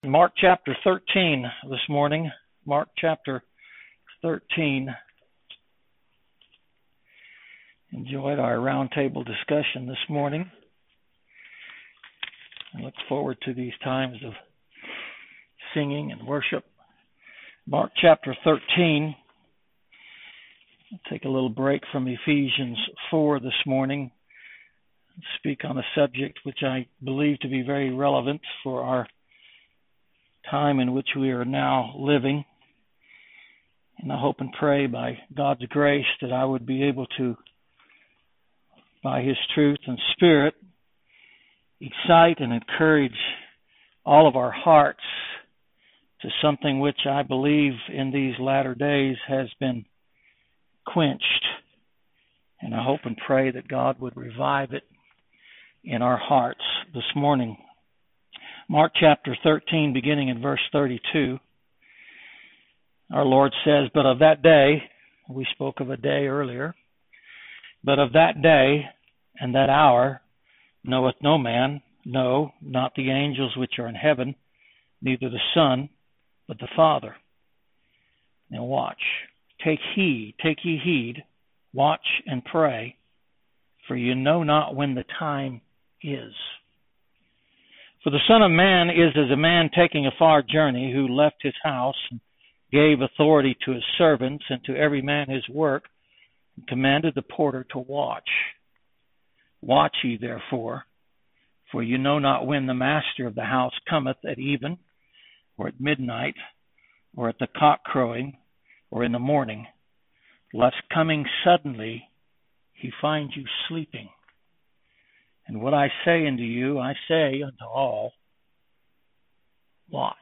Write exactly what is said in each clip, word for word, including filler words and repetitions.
Mark chapter thirteen this morning. Mark chapter thirteen. Enjoyed our roundtable discussion this morning. I look forward to these times of singing and worship. Mark chapter thirteen. I'll take a little break from Ephesians four this morning. Speak on a subject which I believe to be very relevant for our time in which we are now living. And I hope and pray by God's grace that I would be able to, by His truth and Spirit, excite and encourage all of our hearts to something which I believe in these latter days has been quenched. And I hope and pray that God would revive it in our hearts this morning. Mark chapter thirteen, beginning in verse thirty-two, our Lord says, "But of that day," we spoke of a day earlier, "but of that day and that hour knoweth no man, no, not the angels which are in heaven, neither the Son, but the Father." Now watch. Take heed, take ye heed, watch and pray, for you know not when the time is. For the Son of Man is as a man taking a far journey, who left his house and gave authority to his servants and to every man his work, and commanded the porter to watch. Watch ye therefore, for you know not when the master of the house cometh, at even, or at midnight, or at the cock crowing, or in the morning, lest coming suddenly he find you sleeping. And what I say unto you, I say unto all, watch.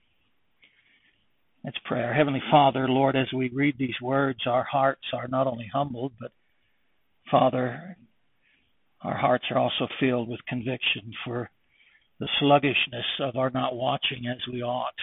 Let's pray. Our Heavenly Father, Lord, as we read these words, our hearts are not only humbled, but, Father, our hearts are also filled with conviction for the sluggishness of our not watching as we ought,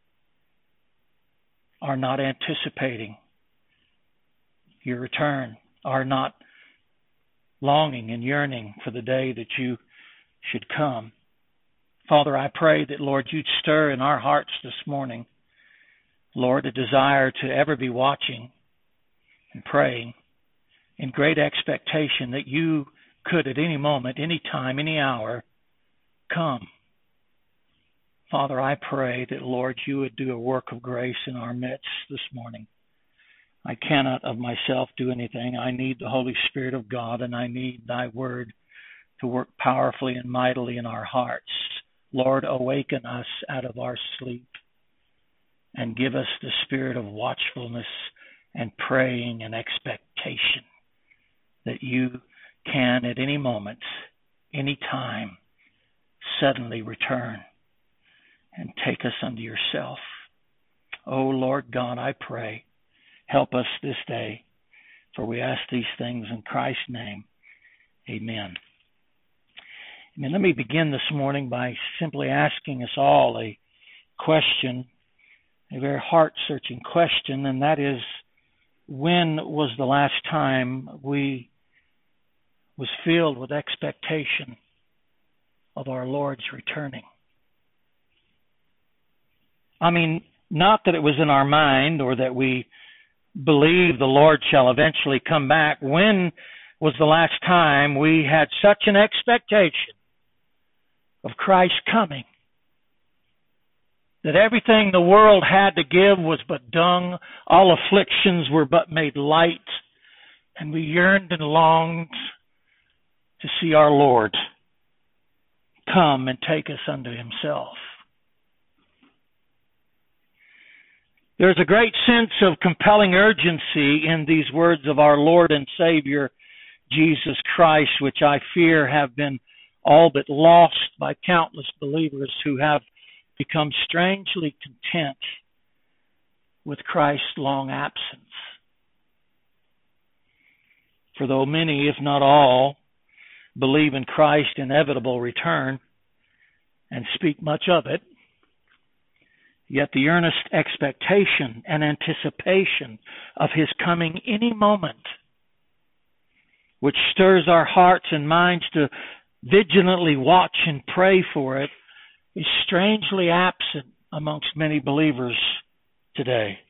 our not anticipating your return, our not longing and yearning for the day that you should come. Father, I pray that, Lord, you'd stir in our hearts this morning, Lord, a desire to ever be watching and praying in great expectation that you could at any moment, any time, any hour, come. Father, I pray that, Lord, you would do a work of grace in our midst this morning. I cannot of myself do anything. I need the Holy Spirit of God, and I need thy word to work powerfully and mightily in our hearts. Lord, awaken us out of our sleep and give us the spirit of watchfulness and praying and expectation that you can at any moment, any time, suddenly return and take us unto yourself. Oh, Lord God, I pray, help us this day, for we ask these things in Christ's name. Amen. And let me begin this morning by simply asking us all a question, a very heart-searching question, and that is, when was the last time we was filled with expectation of our Lord's returning? I mean, not that it was in our mind or that we believe the Lord shall eventually come back. When was the last time we had such an expectation of Christ coming that everything the world had to give was but dung, all afflictions were but made light, and we yearned and longed to see our Lord come and take us unto himself? There's a great sense of compelling urgency in these words of our Lord and Savior, Jesus Christ, which I fear have been all but lost by countless believers who have become strangely content with Christ's long absence. For though many, if not all, believe in Christ's inevitable return and speak much of it, yet the earnest expectation and anticipation of his coming any moment, which stirs our hearts and minds to vigilantly watch and pray for it, is strangely absent amongst many believers today.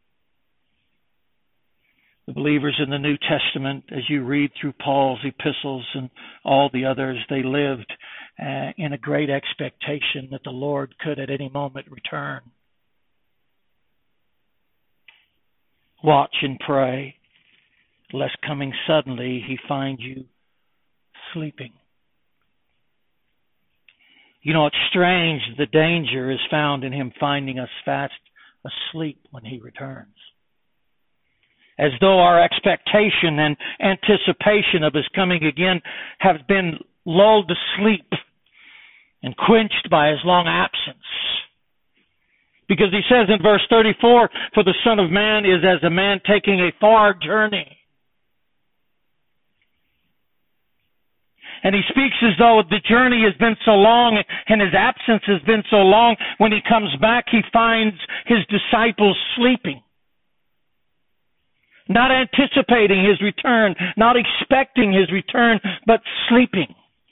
The believers in the New Testament, as you read through Paul's epistles and all the others, they lived uh, in a great expectation that the Lord could at any moment return. Watch and pray, lest coming suddenly he find you sleeping. You know, it's strange. The danger is found in him finding us fast asleep when he returns. As though our expectation and anticipation of his coming again have been lulled to sleep and quenched by his long absence. Because he says in verse thirty-four, for the Son of Man is as a man taking a far journey. And he speaks as though the journey has been so long and his absence has been so long. When he comes back, he finds his disciples sleeping. Not anticipating his return, not expecting his return, but sleeping.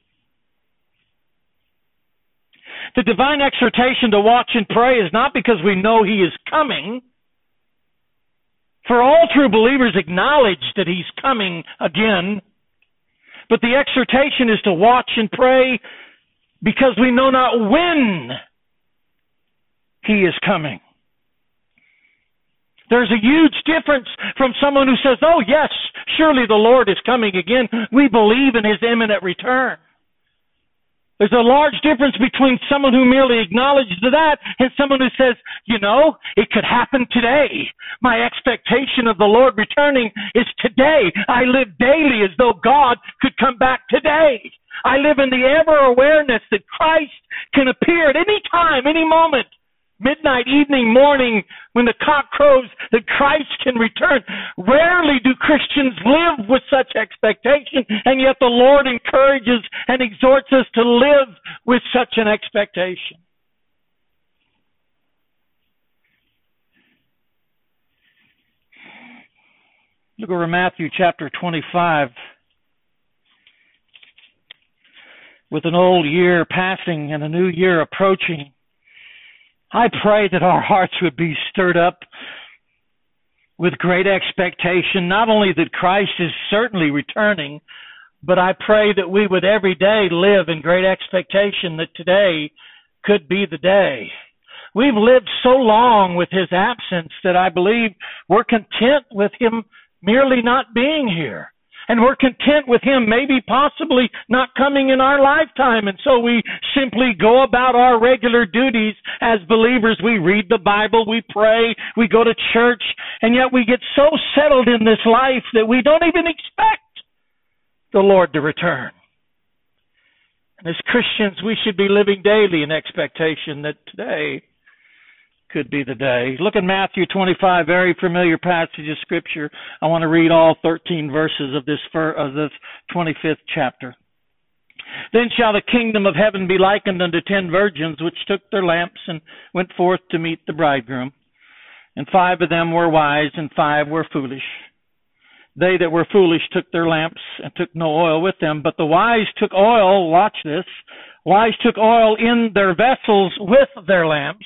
The divine exhortation to watch and pray is not because we know he is coming. For all true believers acknowledge that he's coming again. But the exhortation is to watch and pray because we know not when he is coming. There's a huge difference from someone who says, oh yes, surely the Lord is coming again. We believe in his imminent return. There's a large difference between someone who merely acknowledges that and someone who says, you know, it could happen today. My expectation of the Lord returning is today. I live daily as though God could come back today. I live in the ever-awareness that Christ can appear at any time, any moment. Midnight, evening, morning, when the cock crows, that Christ can return. Rarely do Christians live with such expectation, and yet the Lord encourages and exhorts us to live with such an expectation. Look over Matthew chapter twenty-five. With an old year passing and a new year approaching, I pray that our hearts would be stirred up with great expectation, not only that Christ is certainly returning, but I pray that we would every day live in great expectation that today could be the day. We've lived so long with his absence that I believe we're content with him merely not being here. And we're content with him maybe possibly not coming in our lifetime. And so we simply go about our regular duties as believers. We read the Bible, we pray, we go to church, and yet we get so settled in this life that we don't even expect the Lord to return. And as Christians, we should be living daily in expectation that today could be the day. Look at Matthew twenty-five, very familiar passage of Scripture. I want to read all thirteen verses of this of this twenty-fifth chapter. Then shall the kingdom of heaven be likened unto ten virgins, which took their lamps and went forth to meet the bridegroom. And five of them were wise, and five were foolish. They that were foolish took their lamps and took no oil with them, but the wise took oil, watch this, wise took oil in their vessels with their lamps.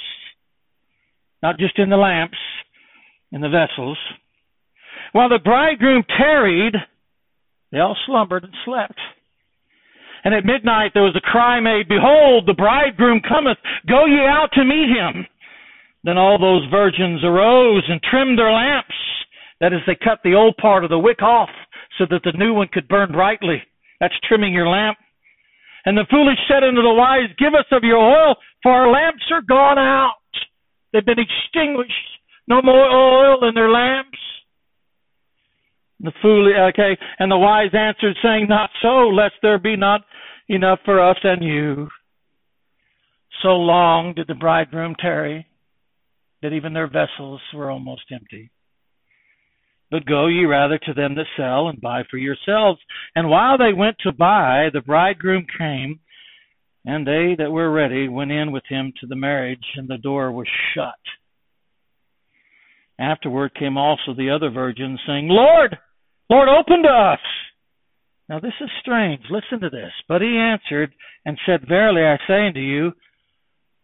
Not just in the lamps, in the vessels. While the bridegroom tarried, they all slumbered and slept. And at midnight there was a cry made, Behold, the bridegroom cometh, go ye out to meet him. Then all those virgins arose and trimmed their lamps. That is, they cut the old part of the wick off so that the new one could burn brightly. That's trimming your lamp. And the foolish said unto the wise, Give us of your oil, for our lamps are gone out. They've been extinguished. No more oil in their lamps. The fool, okay, and the wise answered, saying, Not so, lest there be not enough for us and you. So long did the bridegroom tarry, that even their vessels were almost empty. But go ye rather to them that sell, and buy for yourselves. And while they went to buy, the bridegroom came, and they that were ready went in with him to the marriage, and the door was shut. Afterward came also the other virgins, saying, Lord, Lord, open to us. Now this is strange. Listen to this. But he answered and said, Verily I say unto you,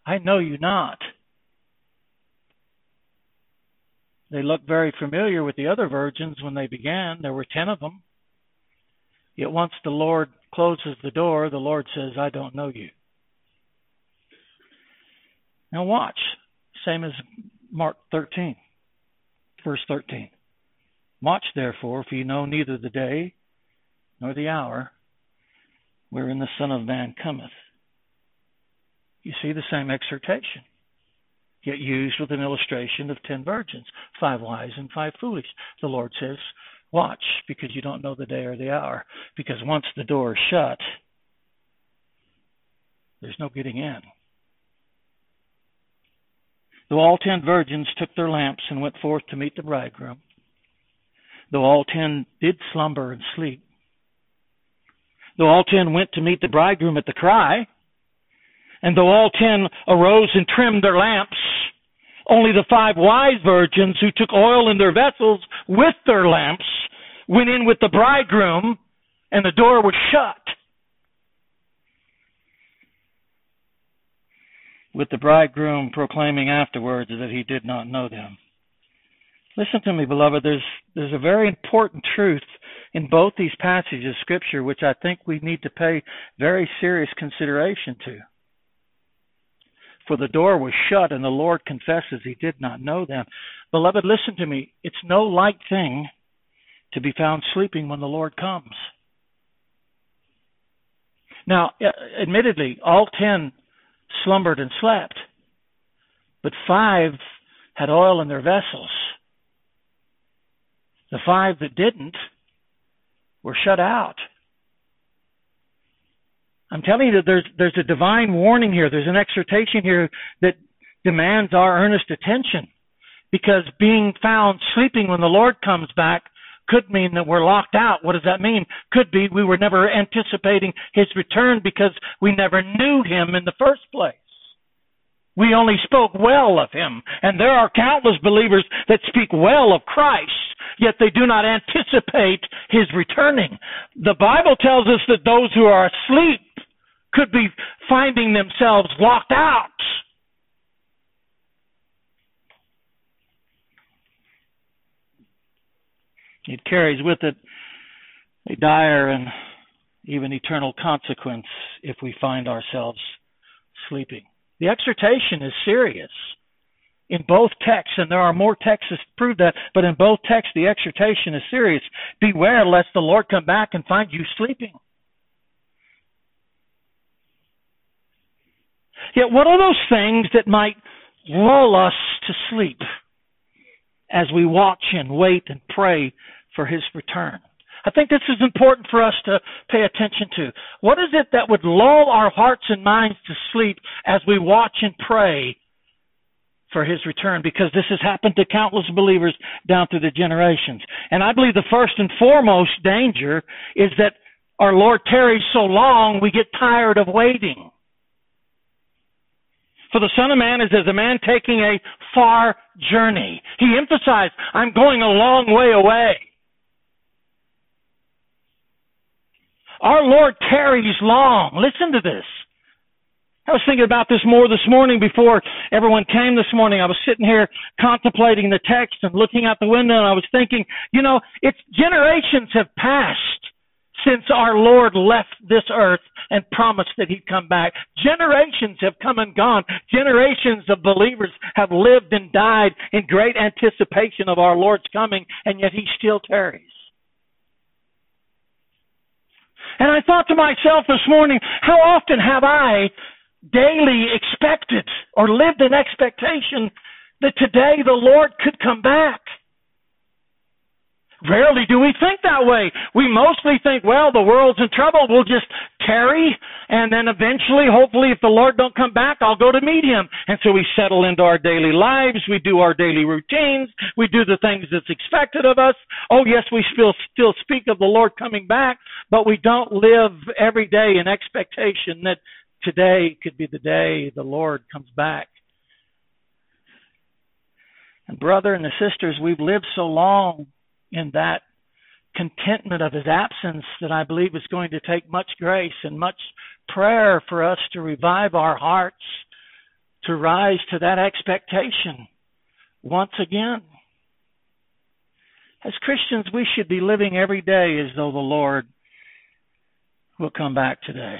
I know you not. They looked very familiar with the other virgins when they began. There were ten of them. Yet once the Lord closes the door, the Lord says, I don't know you. Now watch. Same as Mark thirteen, verse thirteen. Watch therefore, for you know neither the day nor the hour wherein the Son of Man cometh. You see the same exhortation, yet used with an illustration of ten virgins, five wise and five foolish. The Lord says, watch, because you don't know the day or the hour. Because once the door is shut, there's no getting in. Though all ten virgins took their lamps and went forth to meet the bridegroom, though all ten did slumber and sleep, though all ten went to meet the bridegroom at the cry, and though all ten arose and trimmed their lamps, only the five wise virgins who took oil in their vessels with their lamps went in with the bridegroom, and the door was shut. With the bridegroom proclaiming afterwards that he did not know them. Listen to me, beloved. There's there's a very important truth in both these passages of Scripture which I think we need to pay very serious consideration to. For the door was shut, and the Lord confesses he did not know them. Beloved, listen to me. It's no light thing to be found sleeping when the Lord comes. Now, admittedly, all ten slumbered and slept, but five had oil in their vessels. The five that didn't were shut out. I'm telling you that there's there's a divine warning here. There's an exhortation here that demands our earnest attention, because being found sleeping when the Lord comes back could mean that we're locked out. What does that mean? Could be we were never anticipating his return because we never knew him in the first place. We only spoke well of him. And there are countless believers that speak well of Christ, yet they do not anticipate his returning. The Bible tells us that those who are asleep could be finding themselves locked out. It carries with it a dire and even eternal consequence if we find ourselves sleeping. The exhortation is serious in both texts, and there are more texts that prove that, but in both texts the exhortation is serious. Beware lest the Lord come back and find you sleeping. Yet what are those things that might lull us to sleep as we watch and wait and pray for his return? I think this is important for us to pay attention to. What is it that would lull our hearts and minds to sleep as we watch and pray for his return? Because this has happened to countless believers down through the generations. And I believe the first and foremost danger is that our Lord tarries so long we get tired of waiting. For the Son of Man is as a man taking a far journey. He emphasized, I'm going a long way away. Our Lord tarries long. Listen to this. I was thinking about this more this morning before everyone came this morning. I was sitting here contemplating the text and looking out the window, and I was thinking, you know, it's generations have passed since our Lord left this earth and promised that he'd come back. Generations have come and gone. Generations of believers have lived and died in great anticipation of our Lord's coming, and yet he still tarries. And I thought to myself this morning, how often have I daily expected or lived in expectation that today the Lord could come back? Rarely do we think that way. We mostly think, well, the world's in trouble. We'll just tarry, and then eventually, hopefully, if the Lord don't come back, I'll go to meet him. And so we settle into our daily lives. We do our daily routines. We do the things that's expected of us. Oh, yes, we still, still speak of the Lord coming back, but we don't live every day in expectation that today could be the day the Lord comes back. And brother and the sisters, we've lived so long in that contentment of his absence that I believe it's going to take much grace and much prayer for us to revive our hearts to rise to that expectation once again. As Christians, we should be living every day as though the Lord will come back today.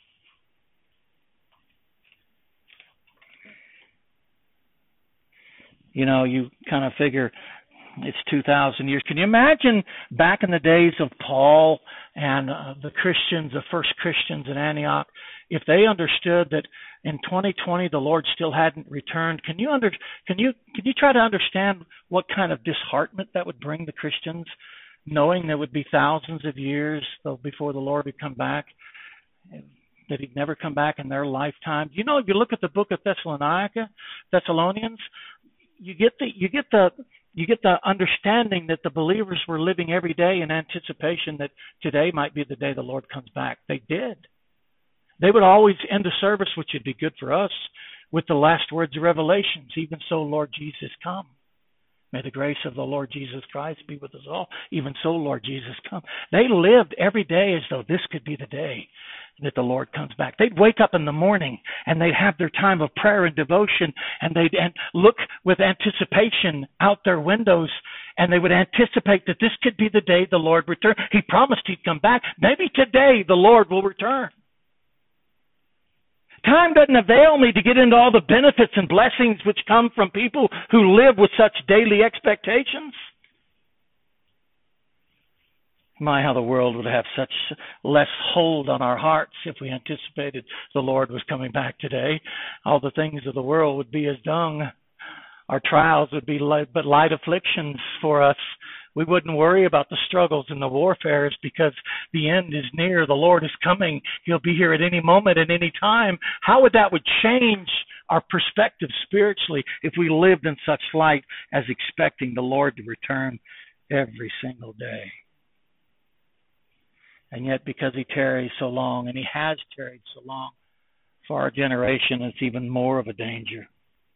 You know, you kind of figure it's two thousand years. Can you imagine back in the days of Paul and uh, the Christians, the first Christians in Antioch, if they understood that in twenty twenty the Lord still hadn't returned? Can you under can you can you try to understand what kind of disheartenment that would bring the Christians, knowing there would be thousands of years before the Lord would come back, that He'd never come back in their lifetime? You know, you look at the book of Thessalonica, Thessalonians. You get the you get the you get the understanding that the believers were living every day in anticipation that today might be the day the Lord comes back. They did. They would always end the service, which would be good for us, with the last words of Revelations. Even so, Lord Jesus, come. May the grace of the Lord Jesus Christ be with us all. Even so, Lord Jesus, come. They lived every day as though this could be the day that the Lord comes back. They'd wake up in the morning and they'd have their time of prayer and devotion, and they'd look with anticipation out their windows, and they would anticipate that this could be the day the Lord returned. He promised He'd come back. Maybe today the Lord will return. Time doesn't avail me to get into all the benefits and blessings which come from people who live with such daily expectations. My, how the world would have such less hold on our hearts if we anticipated the Lord was coming back today. All the things of the world would be as dung. Our trials would be light, but light afflictions for us. We wouldn't worry about the struggles and the warfares because the end is near. The Lord is coming. He'll be here at any moment, at any time. How would that would change our perspective spiritually if we lived in such light as expecting the Lord to return every single day? And yet, because He tarries so long, and He has tarried so long, for our generation, it's even more of a danger.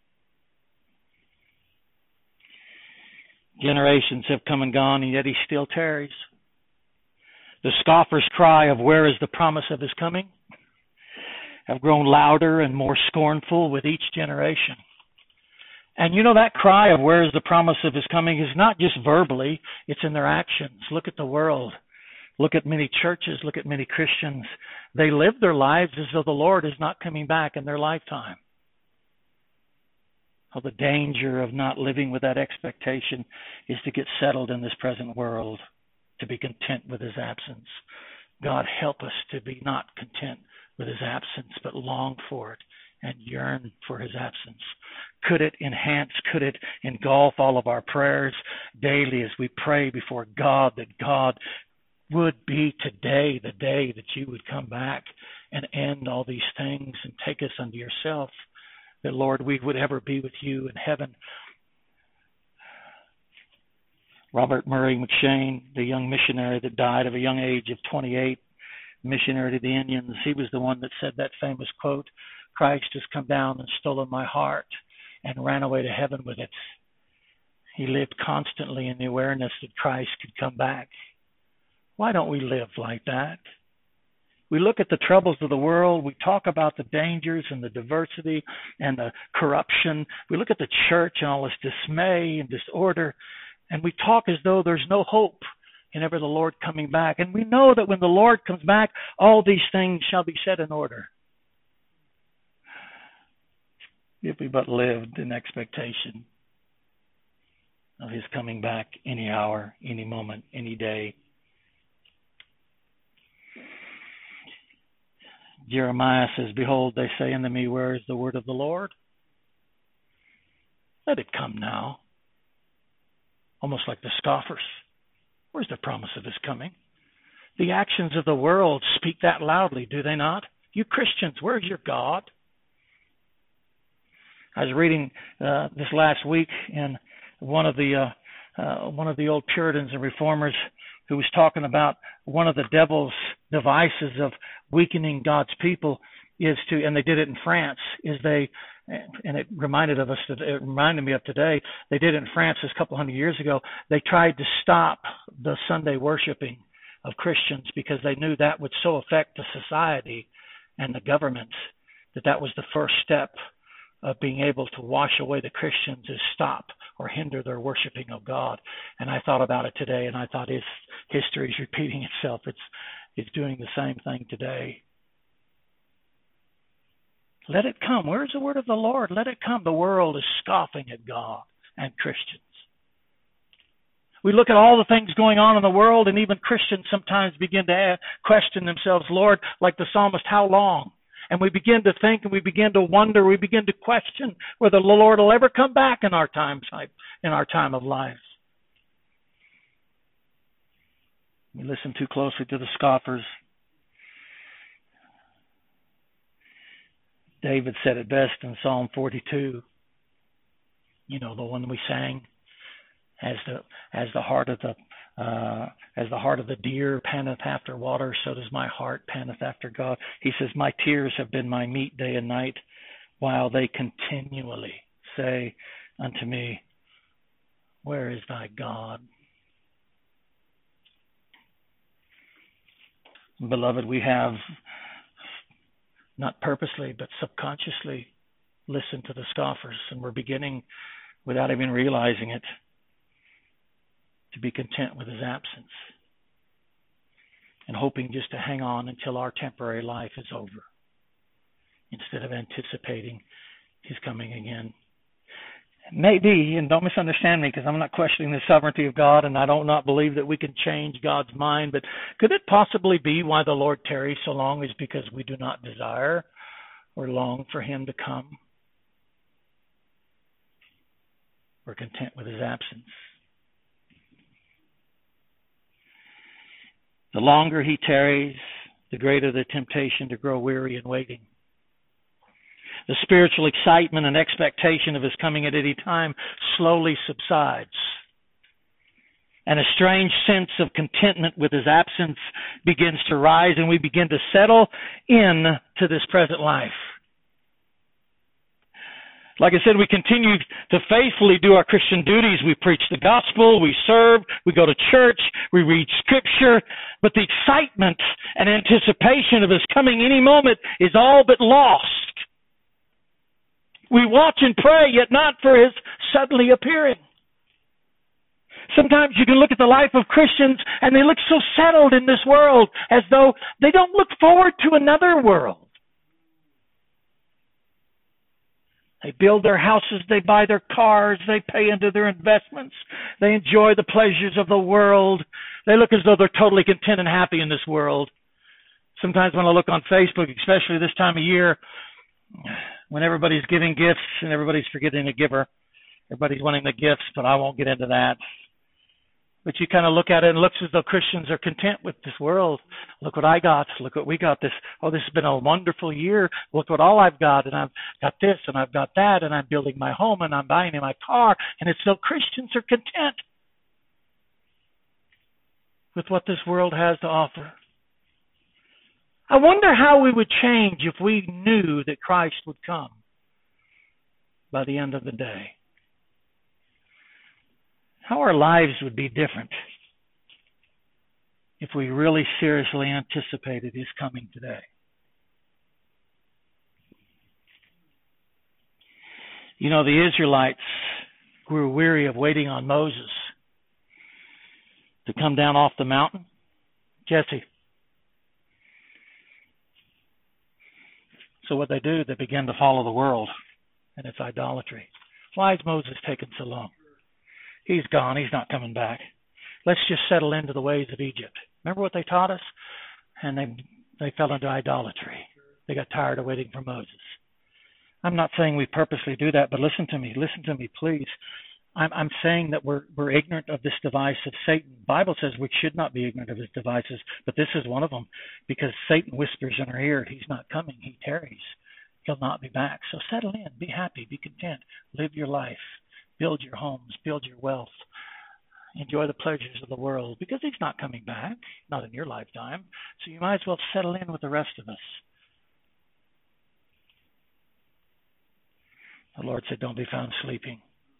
Generations have come and gone, and yet He still tarries. The scoffer's cry of "Where is the promise of His coming?" have grown louder and more scornful with each generation. And you know, that cry of "Where is the promise of His coming?" is not just verbally, it's in their actions. Look at the world. Look at many churches. Look at many Christians. They live their lives as though the Lord is not coming back in their lifetime. Oh, the danger of not living with that expectation is to get settled in this present world, to be content with His absence. God help us to be not content with His absence, but long for it and yearn for His absence. Could it enhance, could it engulf all of our prayers daily as we pray before God that God would be today the day that You would come back and end all these things and take us unto Yourself? That, Lord, we would ever be with You in heaven. Robert Murray McShane, the young missionary that died of a young age of twenty-eight, missionary to the Indians, he was the one that said that famous quote, "Christ has come down and stolen my heart and ran away to heaven with it." He lived constantly in the awareness that Christ could come back. Why don't we live like that? We look at the troubles of the world. We talk about the dangers and the diversity and the corruption. We look at the church and all this dismay and disorder, and we talk as though there's no hope in ever the Lord coming back. And we know that when the Lord comes back, all these things shall be set in order. If we but lived in expectation of His coming back any hour, any moment, any day. Jeremiah says, "Behold, they say unto me, Where is the word of the Lord? Let it come now." Almost like the scoffers. Where's the promise of His coming? The actions of the world speak that loudly, do they not? You Christians, where's your God? I was reading uh, this last week in one of the uh, uh, one of the old Puritans and Reformers who was talking about one of the devil's devices of weakening God's people is to, and they did it in France, is they, and it reminded of us, it reminded me of today, they did it in France a couple hundred years ago. They tried to stop the Sunday worshiping of Christians because they knew that would so affect the society and the government that that was the first step of being able to wash away the Christians is stop or hinder their worshiping of God. And I thought about it today, and I thought his history is repeating itself. It's it's doing the same thing today. Let it come. Where's the word of the Lord? Let it come. The world is scoffing at God and Christians. We look at all the things going on in the world, and even Christians sometimes begin to ask, question themselves, Lord, like the psalmist, how long? And we begin to think, and we begin to wonder, we begin to question whether the Lord will ever come back in our time, in our time of life. We listen too closely to the scoffers. David said it best in Psalm forty-two. You know, the one we sang. As the as the heart of the uh, as the heart of the deer panteth after water, so does my heart panteth after God. He says, my tears have been my meat day and night, while they continually say unto me, where is thy God? Beloved, we have, not purposely, but subconsciously, listened to the scoffers, and we're beginning, without even realizing it, to be content with his absence and hoping just to hang on until our temporary life is over instead of anticipating his coming again. Maybe, and don't misunderstand me, because I'm not questioning the sovereignty of God, and I do not believe that we can change God's mind, but could it possibly be why the Lord tarries so long is because we do not desire or long for him to come? We're content with his absence. The longer he tarries, the greater the temptation to grow weary in waiting. The spiritual excitement and expectation of his coming at any time slowly subsides. And a strange sense of contentment with his absence begins to rise, and we begin to settle in to this present life. Like I said, we continue to faithfully do our Christian duties. We preach the gospel, we serve, we go to church, we read scripture, but the excitement and anticipation of his coming any moment is all but lost. We watch and pray, yet not for his suddenly appearing. Sometimes you can look at the life of Christians and they look so settled in this world as though they don't look forward to another world. They build their houses, they buy their cars, they pay into their investments, they enjoy the pleasures of the world. They look as though they're totally content and happy in this world. Sometimes when I look on Facebook, especially this time of year, when everybody's giving gifts and everybody's forgetting the giver, everybody's wanting the gifts, but I won't get into that. But you kind of look at it and it looks as though Christians are content with this world. Look what I got. Look what we got. This. Oh, this has been a wonderful year. Look what all I've got. And I've got this and I've got that. And I'm building my home and I'm buying my car. And it's so Christians are content with what this world has to offer. I wonder how we would change if we knew that Christ would come by the end of the day. How our lives would be different if we really seriously anticipated his coming today. You know, the Israelites grew weary of waiting on Moses to come down off the mountain. Jesse. So what they do, they begin to follow the world and its idolatry. Why is Moses taking so long? He's gone. He's not coming back. Let's just settle into the ways of Egypt. Remember what they taught us? And they they fell into idolatry. They got tired of waiting for Moses. I'm not saying we purposely do that, but listen to me. Listen to me, please. I'm, I'm saying that we're we're ignorant of this device of Satan. The Bible says we should not be ignorant of his devices, but this is one of them because Satan whispers in our ear, he's not coming. He tarries. He'll not be back. So settle in. Be happy. Be content. Live your life. Build your homes, build your wealth, enjoy the pleasures of the world, because he's not coming back, not in your lifetime. So you might as well settle in with the rest of us. The Lord said, don't be found sleeping.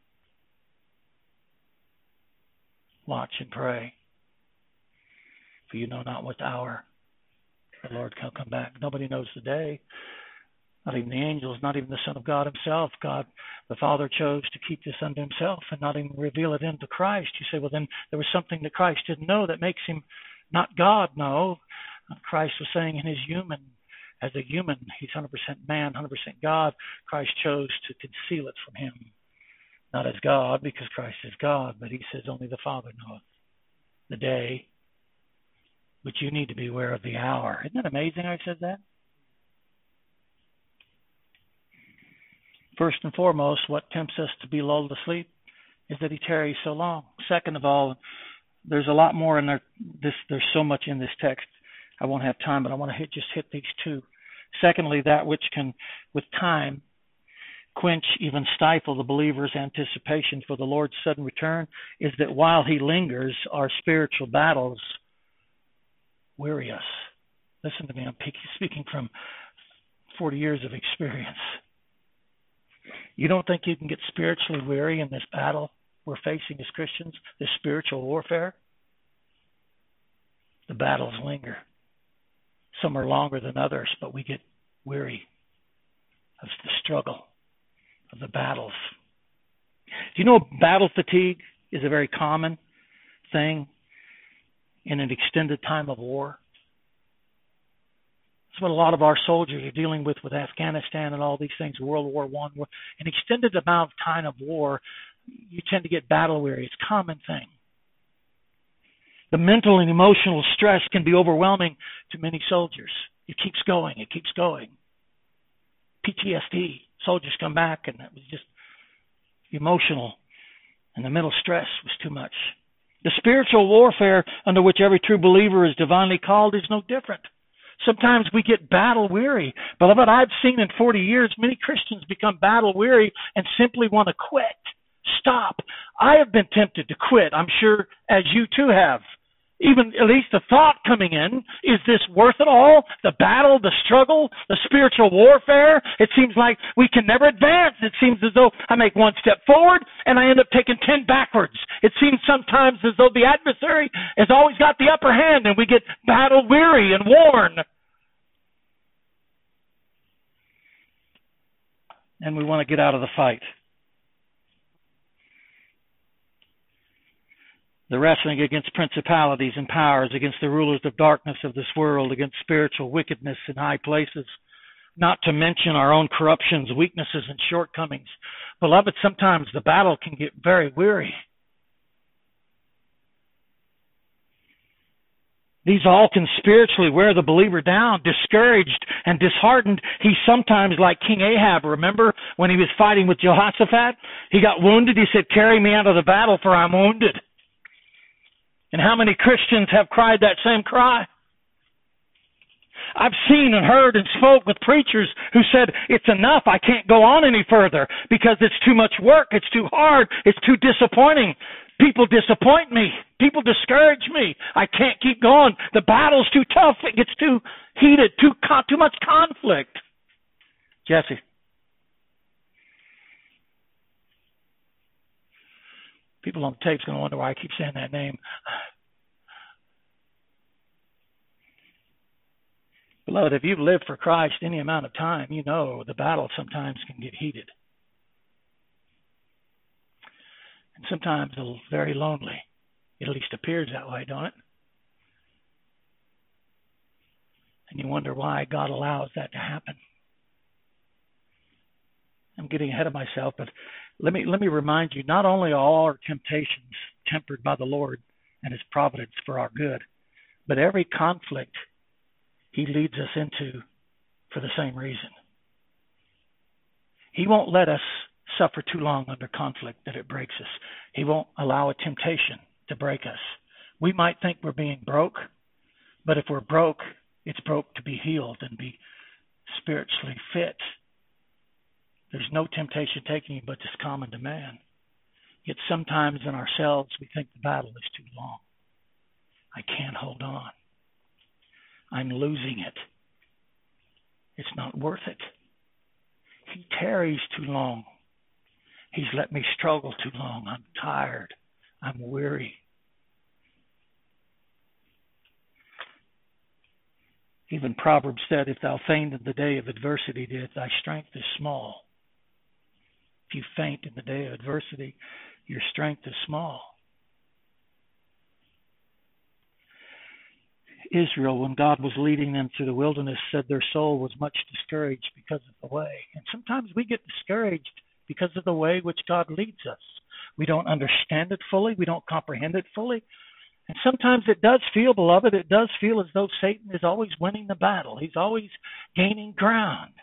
Watch and pray, for you know not what hour the Lord will come back. Nobody knows the day. Not even the angels, not even the Son of God himself. God, the Father, chose to keep this unto himself and not even reveal it into Christ. You say, well, then there was something that Christ didn't know that makes him not God. No. Christ was saying in his human, as a human, he's one hundred percent man, one hundred percent God. Christ chose to conceal it from him. Not as God, because Christ is God, but he says only the Father knoweth the day. But you need to be aware of the hour. Isn't that amazing I said that? First and foremost, what tempts us to be lulled to sleep is that he tarries so long. Second of all, there's a lot more in there. This, there's so much in this text. I won't have time, but I want to hit, just hit these two. Secondly, that which can, with time, quench, even stifle the believer's anticipation for the Lord's sudden return is that while he lingers, our spiritual battles weary us. Listen to me, I'm speaking from forty years of experience. You don't think you can get spiritually weary in this battle we're facing as Christians, this spiritual warfare? The battles linger. Some are longer than others, but we get weary of the struggle, of the battles. Do you know battle fatigue is a very common thing in an extended time of war? That's what a lot of our soldiers are dealing with with Afghanistan and all these things, World War One. An extended amount of time of war, you tend to get battle weary. It's a common thing. The mental and emotional stress can be overwhelming to many soldiers. It keeps going. It keeps going. P T S D. Soldiers come back and it was just emotional. And the mental stress was too much. The spiritual warfare under which every true believer is divinely called is no different. Sometimes we get battle weary. Beloved, I've seen in forty years many Christians become battle weary and simply want to quit. Stop. I have been tempted to quit. I'm sure as you too have. Even at least the thought coming in, is this worth it all? The battle, the struggle, the spiritual warfare? It seems like we can never advance. It seems as though I make one step forward and I end up taking ten backwards. It seems sometimes as though the adversary has always got the upper hand and we get battle weary and worn. And we want to get out of the fight. The wrestling against principalities and powers, against the rulers of darkness of this world, against spiritual wickedness in high places, not to mention our own corruptions, weaknesses, and shortcomings. Beloved, sometimes the battle can get very weary. These all can spiritually wear the believer down, discouraged and disheartened. He's sometimes like King Ahab. Remember when he was fighting with Jehoshaphat? He got wounded. He said, "Carry me out of the battle, for I'm wounded." And how many Christians have cried that same cry? I've seen and heard and spoke with preachers who said, it's enough, I can't go on any further because it's too much work, it's too hard, it's too disappointing. People disappoint me. People discourage me. I can't keep going. The battle's too tough. It gets too heated, too, too much conflict. Jesse. People on the tape's going to wonder why I keep saying that name. Beloved, if you've lived for Christ any amount of time, you know the battle sometimes can get heated. And sometimes it's very lonely. It at least appears that way, don't it? And you wonder why God allows that to happen. I'm getting ahead of myself, but let me let me remind you, not only are all our temptations tempered by the Lord and His providence for our good, but every conflict He leads us into for the same reason. He won't let us suffer too long under conflict that it breaks us. He won't allow a temptation to break us. We might think we're being broke, but if we're broke, it's broke to be healed and be spiritually fit. There's no temptation taking you but is common to man. Yet sometimes in ourselves we think the battle is too long. I can't hold on. I'm losing it. It's not worth it. He tarries too long. He's let me struggle too long. I'm tired. I'm weary. Even Proverbs said, if thou faint in the day of adversity, thy strength is small. If you faint in the day of adversity, your strength is small. Israel, when God was leading them through the wilderness, said their soul was much discouraged because of the way. And sometimes we get discouraged because of the way which God leads us. We don't understand it fully. We don't comprehend it fully. And sometimes it does feel, beloved, it does feel as though Satan is always winning the battle. He's always gaining ground.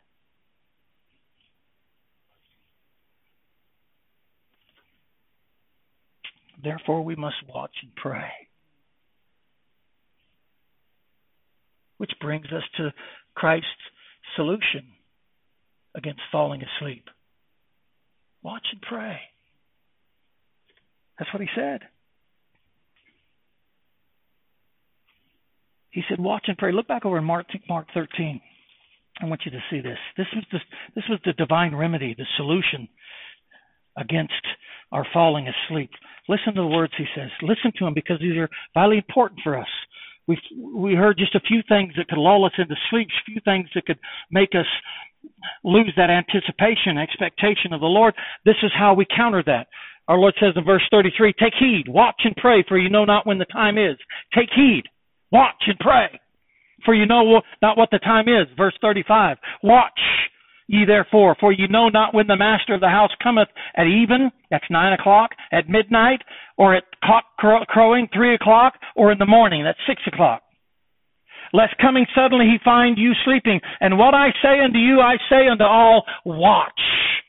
Therefore, we must watch and pray. Which brings us to Christ's solution against falling asleep. Watch and pray. That's what he said. He said, watch and pray. Look back over in Mark, Mark thirteen. I want you to see this. This was the, this was the divine remedy, the solution against our falling asleep. Listen to the words he says. Listen to them, because these are vitally important for us. We we heard just a few things that could lull us into sleep, a few things that could make us lose that anticipation, expectation of the Lord. This is how we counter that. Our Lord says in verse thirty-three, take heed, watch and pray, for you know not when the time is. Take heed, watch and pray, for you know not what the time is. Verse thirty-five, watch ye therefore, for you know not when the master of the house cometh at even, that's nine o'clock, at midnight, or at cock crowing, three o'clock, or in the morning, that's six o'clock. Lest coming suddenly he find you sleeping. And what I say unto you, I say unto all, watch.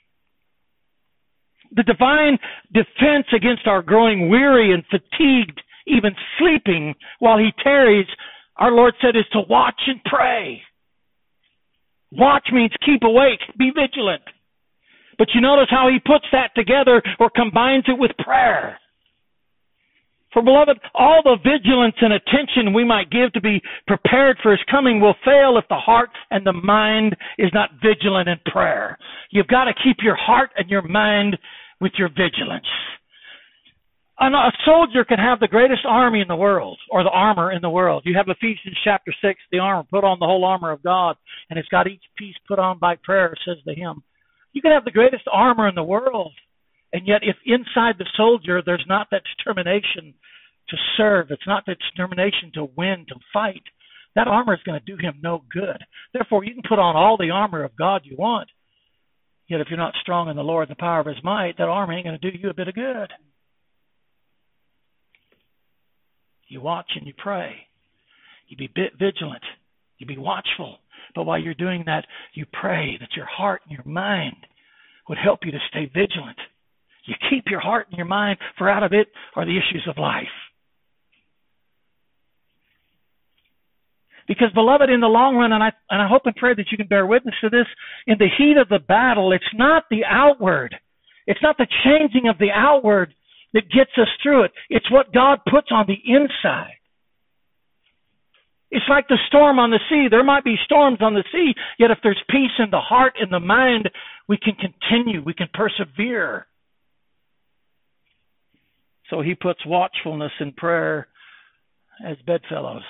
The divine defense against our growing weary and fatigued, even sleeping while he tarries, our Lord said, is to watch and pray. Watch means keep awake, be vigilant. But you notice how he puts that together or combines it with prayer. For beloved, all the vigilance and attention we might give to be prepared for his coming will fail if the heart and the mind is not vigilant in prayer. You've got to keep your heart and your mind with your vigilance. A soldier can have the greatest army in the world, or the armor in the world. You have Ephesians chapter six, the armor, put on the whole armor of God, and it's got each piece put on by prayer, says the hymn. You can have the greatest armor in the world, and yet if inside the soldier there's not that determination to serve, it's not that determination to win, to fight, that armor is going to do him no good. Therefore, you can put on all the armor of God you want, yet if you're not strong in the Lord and the power of his might, that armor ain't going to do you a bit of good. You watch and you pray. You be vigilant. You be watchful. But while you're doing that, you pray that your heart and your mind would help you to stay vigilant. You keep your heart and your mind, for out of it are the issues of life. Because, beloved, in the long run, and I, and I hope and pray that you can bear witness to this, in the heat of the battle, it's not the outward. It's not the changing of the outward that gets us through it. It's what God puts on the inside. It's like the storm on the sea. There might be storms on the sea, yet if there's peace in the heart and the mind, we can continue, we can persevere. So he puts watchfulness and prayer as bedfellows.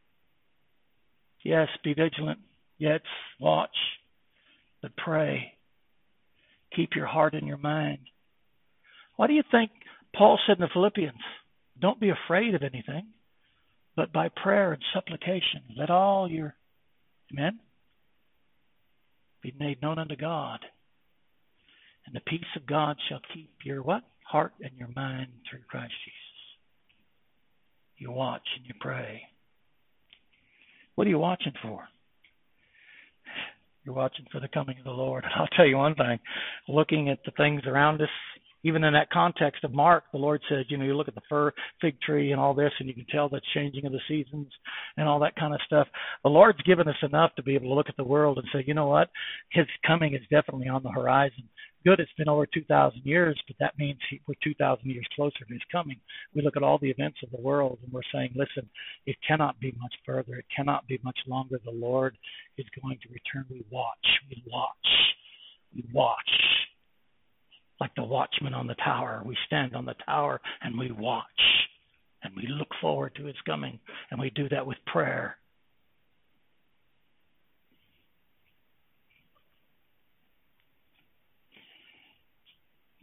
Yes, be vigilant. Yes, watch, but pray. Keep your heart and your mind. Why do you think Paul said in the Philippians, don't be afraid of anything, but by prayer and supplication, let all your, amen, be made known unto God. And the peace of God shall keep your what? Heart and your mind through Christ Jesus. You watch and you pray. What are you watching for? You're watching for the coming of the Lord. And I'll tell you one thing, looking at the things around us, even in that context of Mark, the Lord said, you know, you look at the fir fig tree and all this, and you can tell the changing of the seasons and all that kind of stuff. The Lord's given us enough to be able to look at the world and say, you know what? His coming is definitely on the horizon. Good, it's been over two thousand years, but that means he, we're two thousand years closer to his coming. We look at all the events of the world, and we're saying, listen, it cannot be much further. It cannot be much longer. The Lord is going to return. We watch. We watch. We watch. Like the watchman on the tower. We stand on the tower and we watch. And we look forward to his coming. And we do that with prayer.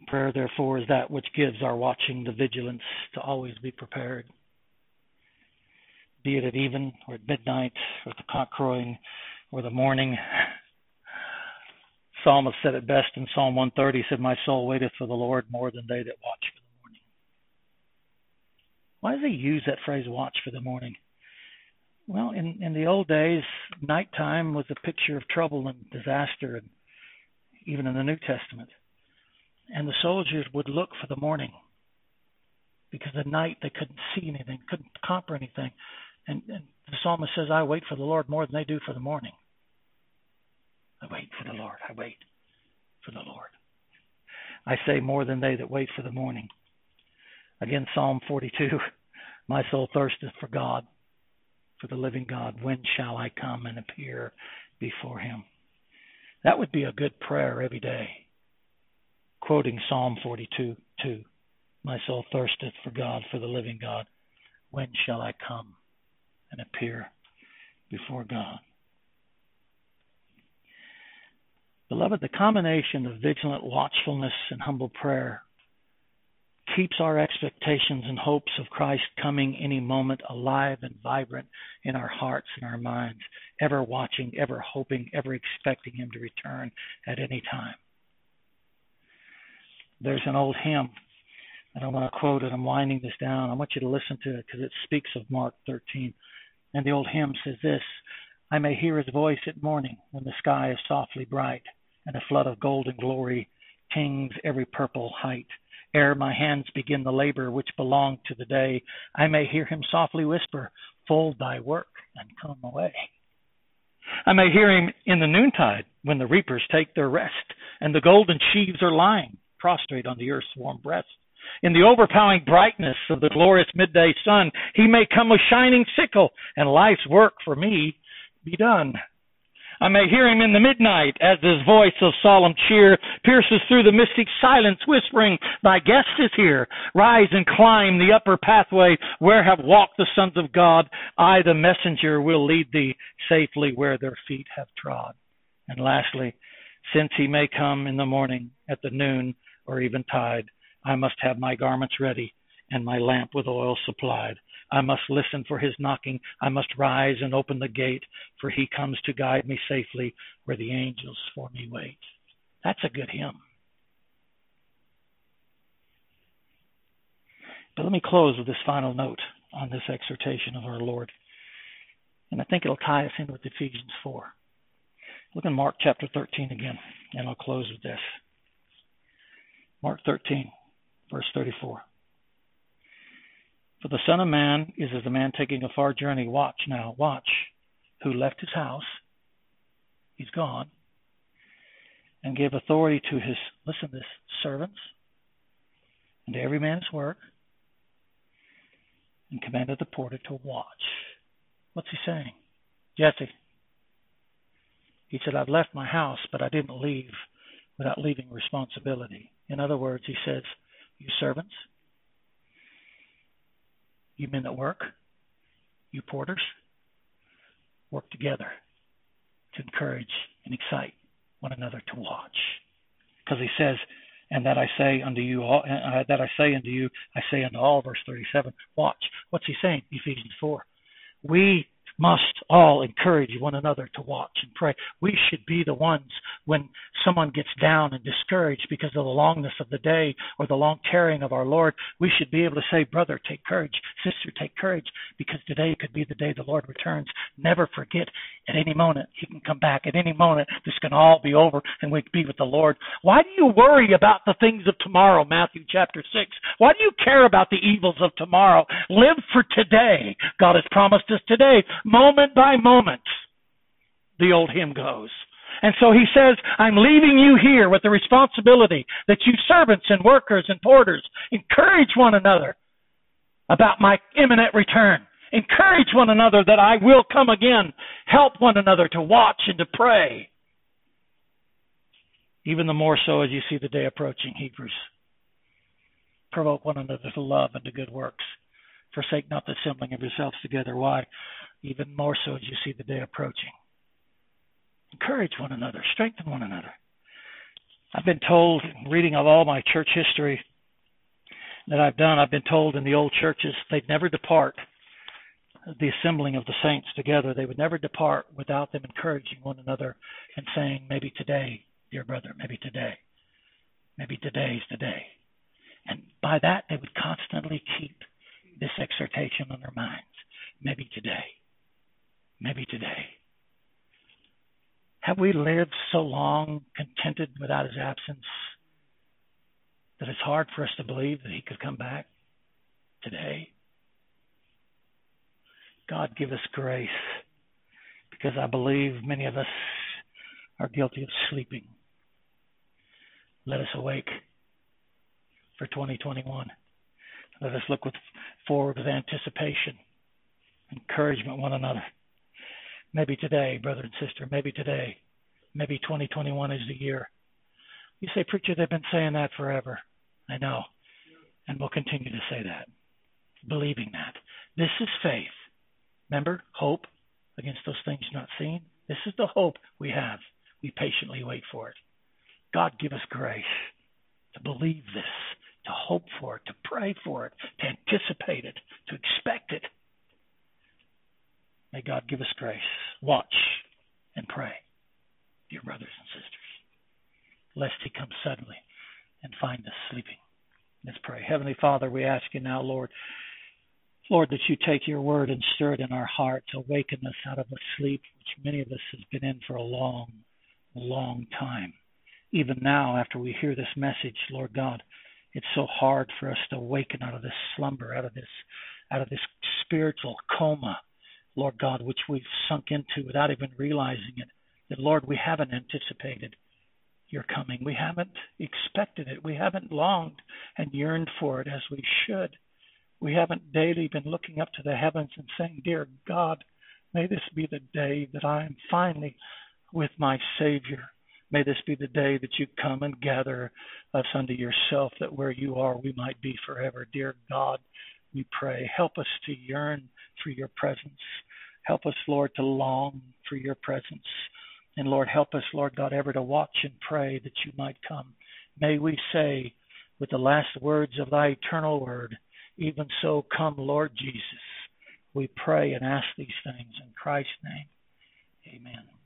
Prayer, therefore, is that which gives our watching the vigilance to always be prepared, be it at even or at midnight or at the cock crowing or the morning. Psalmist said it best in Psalm one thirty, he said, "My soul waiteth for the Lord more than they that watch for the morning." Why does he use that phrase, watch for the morning? Well, in, in the old days, nighttime was a picture of trouble and disaster, and even in the New Testament. And the soldiers would look for the morning because at night they couldn't see anything, couldn't comprehend anything. And, and the psalmist says, "I wait for the Lord more than they do for the morning." I wait for the Lord. I wait for the Lord. I say more than they that wait for the morning. Again, Psalm forty-two, "My soul thirsteth for God, for the living God. When shall I come and appear before him?" That would be a good prayer every day. Quoting Psalm forty-two, two, "My soul thirsteth for God, for the living God. When shall I come and appear before God?" Beloved, the combination of vigilant watchfulness and humble prayer keeps our expectations and hopes of Christ coming any moment alive and vibrant in our hearts and our minds, ever watching, ever hoping, ever expecting him to return at any time. There's an old hymn, and I want to quote it. I'm winding this down. I want you to listen to it because it speaks of Mark thirteen. And the old hymn says this: "I may hear his voice at morning when the sky is softly bright, and a flood of golden glory tings every purple height. Ere my hands begin the labor which belonged to the day, I may hear him softly whisper, 'Fold thy work and come away.' I may hear him in the noontide when the reapers take their rest, and the golden sheaves are lying prostrate on the earth's warm breast. In the overpowering brightness of the glorious midday sun, he may come with shining sickle, and life's work for me be done. I may hear him in the midnight as his voice of solemn cheer pierces through the mystic silence, whispering, 'Thy guest is here. Rise and climb the upper pathway where have walked the sons of God. I, the messenger, will lead thee safely where their feet have trod.' And lastly, since he may come in the morning, at the noon, or eventide, I must have my garments ready and my lamp with oil supplied. I must listen for his knocking. I must rise and open the gate, for he comes to guide me safely where the angels for me wait." That's a good hymn. But let me close with this final note on this exhortation of our Lord. And I think it'll tie us in with Ephesians four. Look in Mark chapter thirteen again, and I'll close with this. Mark thirteen, verse thirty-four. "For the Son of Man is as a man taking a far journey. Watch now, watch, who left his house," he's gone, "and gave authority to his," listen to this, "servants, and to every man's work, and commanded the porter to watch." What's he saying? Jesse, he said, "I've left my house, but I didn't leave without leaving responsibility." In other words, he says, you servants, you men that work, you porters, work together to encourage and excite one another to watch. Because he says, "And that I say unto you, all, uh, that I say unto you, I say unto all," verse thirty-seven, watch. What's he saying? Ephesians four. We must all encourage one another to watch and pray. We should be the ones when someone gets down and discouraged because of the longness of the day or the long tarrying of our Lord. We should be able to say, "Brother, take courage. Sister, take courage, because today could be the day the Lord returns. Never forget, at any moment he can come back. At any moment this can all be over and we can be with the Lord." Why do you worry about the things of tomorrow? Matthew chapter six. Why do you care about the evils of tomorrow? Live for today. God has promised us today, moment by moment, the old hymn goes. And so he says, I'm leaving you here with the responsibility that you servants and workers and porters encourage one another about my imminent return. Encourage one another that I will come again. Help one another to watch and to pray. Even the more so as you see the day approaching, Hebrews. Provoke one another to love and to good works. Forsake not the assembling of yourselves together. Why? Even more so as you see the day approaching. Encourage one another. Strengthen one another. I've been told, reading of all my church history that I've done, I've been told in the old churches they'd never depart the assembling of the saints together. They would never depart without them encouraging one another and saying, maybe today, dear brother, maybe today, maybe today's the day. And by that, they would constantly keep this exhortation on their minds. Maybe today, maybe today. Have we lived so long contented without his absence that it's hard for us to believe that he could come back today? God, give us grace, because I believe many of us are guilty of sleeping. Let us awake for twenty twenty-one. Let us look with, forward with anticipation, encouragement one another. Maybe today, brother and sister, maybe today, maybe twenty twenty-one is the year. You say, preacher, they've been saying that forever. I know, and we'll continue to say that, believing that. This is faith. Remember, hope against those things not seen. This is the hope we have. We patiently wait for it. God, give us grace to believe this, to hope for it, to pray for it, to anticipate it, to expect it. May God give us grace. Watch and pray, dear brothers and sisters, lest he come suddenly and find us sleeping. Let's pray. Heavenly Father, we ask you now, Lord, Lord, that you take your word and stir it in our hearts, awaken us out of a sleep which many of us has been in for a long, long time. Even now, after we hear this message, Lord God, it's so hard for us to awaken out of this slumber, out of this, out of this spiritual coma, Lord God, which we've sunk into without even realizing it. That, Lord, we haven't anticipated your coming. We haven't expected it. We haven't longed and yearned for it as we should. We haven't daily been looking up to the heavens and saying, dear God, may this be the day that I am finally with my Savior. May this be the day that you come and gather us unto yourself, that where you are, we might be forever. Dear God, we pray. Help us to yearn for your presence. Help us, Lord, to long for your presence. And Lord, help us, Lord God, ever to watch and pray that you might come. May we say with the last words of thy eternal word, even so come, Lord Jesus. We pray and ask these things in Christ's name. Amen.